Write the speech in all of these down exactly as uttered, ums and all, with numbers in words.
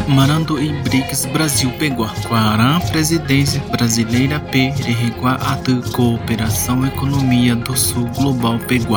Marando e BRICS Brasil pegou a presidência brasileira P Rehegua Atu Cooperação Economia do Sul Global pegou.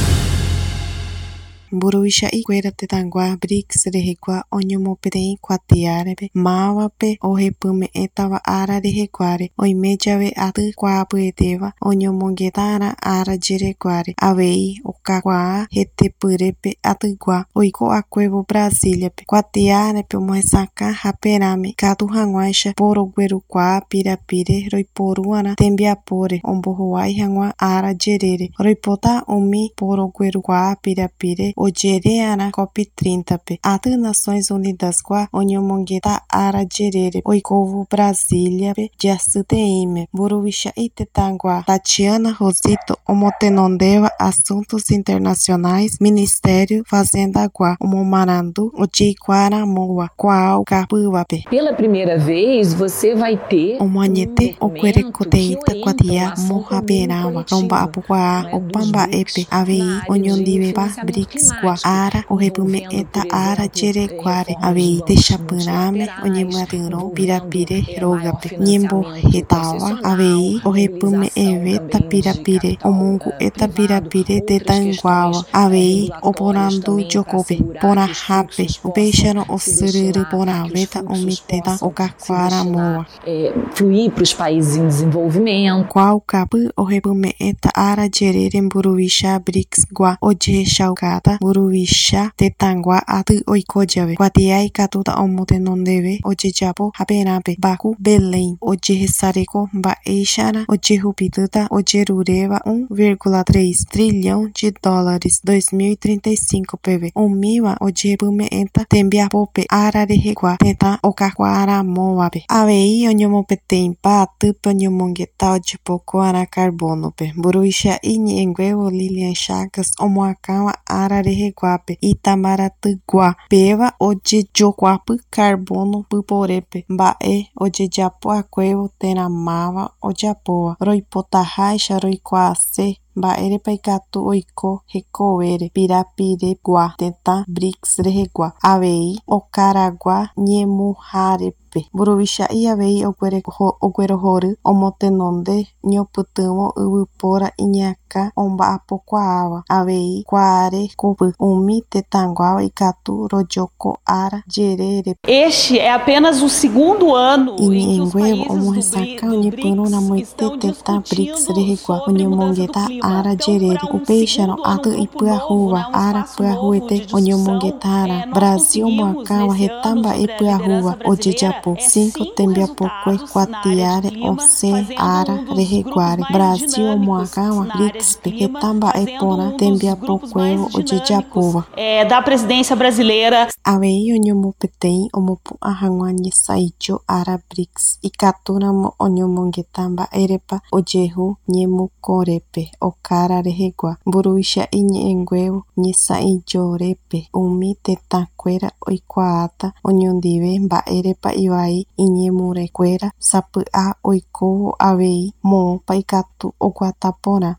Buruisha ikuera tetangua BRICS rehegua oñomopetei kuatiárepe mávape ohepyme'ẽtava ára reheguáre oime jave aty kuaapyetéva oñomongeta ára jerekuáre avei okakuaa hetepyrépe atygua oiko'akuévo Brasíliape kuatiárepe omohesakã haperãme katu hag̃uáicha poroguerukuaa pirapire roiporũ'arã tembiapóre ombohovái hag̃ua ára jerére roipota umi poroguerukuaa pirapire ojere'arã COP trinta-pe aty Nações Unidas-gua oñomongeta ára jerére oikóvo Brasíliape jasýteíme mburuvicha'i tetãgua Tatiana Rosito omotenondéva Assuntos Internacionais Ministério Fazenda-gua omomarandu ojeikuaaramóva kuaukapývape. Pela primeira vez você vai ter omoañete okuerekoteíta kuatia mohaperãva romba'apokuaa opa mba'épe avei oñondivepa BRICS gua ára ohepyme'ẽta ára jerekuáre avei techapyrãme oñemyatyrõ pirapire rógape ñembohetáva avei ohepyme'ẽvéta pirapire omongu'éta pirapire tetãiguáva avei oporandu jokópe porãhápe upéicharõ osyryry porãvéta umi tẽta okakuaaramóva fluir para os países em desenvolvimento. Kuaukapy ohepyme'ẽta ára jerére mburuvicha BRICS gua ojehechaukáta mburuvicha tetãgua aty oiko jave kuatia ikatúta omotenondeve ojejapo haperãpe Baku Belém ojehesareko mba'éichara ojehupitýta ojeruréva um vírgula três trilhão de dólares dois mil e trinta e cinco peve umíva ojehepyme'ẽta tembiapópe ára rehegua tetã okakuaaramóvape avei oñomopeteĩpa atýpe oñomongeta ojepokuaarã carbonope mburuvicha'i ñe'ẽnguévo Lilian Chagas omoakãva ára reheguápe Itamarãtygua péva ojejokuaapy carbono pyporépe mba'e ojejapo'akuévo térã máva ojapóva roipotaháicha roikuaase mba'érepa ikatu oiko hekovére pirapire-gua tetã BRICS rehegua avei okaragua ñemuhárepe mburuvicha'i avei oguerohory omotenonde ñopytývo yvypóra iñakã omba'apokuaáva avei kuaarekopy umi tetãguáva ikatu rojoko ára jerére. Este é apenas o segundo ano iñe'ẽnguévo omohesakã oñepyrũrã moite tetã BRICS rehegua oñomongeta ára jerére upéicharõ aty ipyahúva ára pyahuete oñomongetára Brasil omoakãva heta mba'e pyahúva ojejapo cinco tembiapokue kuatiáre osẽ ára reheguáre Brasil omoakãva BRICSpe heta mba'e porã tembiapokuévo ojejapóva. É, da presidência brasileira avei oñomopeteĩ omopu'ã hag̃ua ñesãijo ára BRICS ikatúramo oñomongeta mba'érepa ojehu ñemukorépe okára rehegua mburuvicha'i ñe'ẽnguévo ñesãijorépe umi tetãkuéra oikuaáta oñondive mba'érepa ivai iñemurekuéra sapy'a oikóvo avei moõpa ikatu oguata porã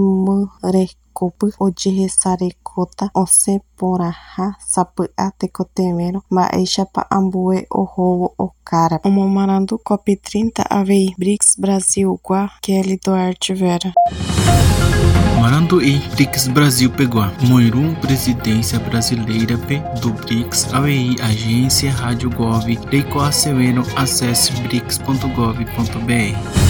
ñemyrekópy ojehesarekóta osẽ porãha sapy'a tekotevẽrõ mba'éichapa ambue ohóvo okárape omomarandu COP trinta avei BRICS Brasil-gua Kelly Duarte Vera. Marando e BRICS Brasil pegou Moirum presidência brasileira P do BRICS A V I agência Rádio Gov Leico Acevedo acesse brics ponto gov ponto br.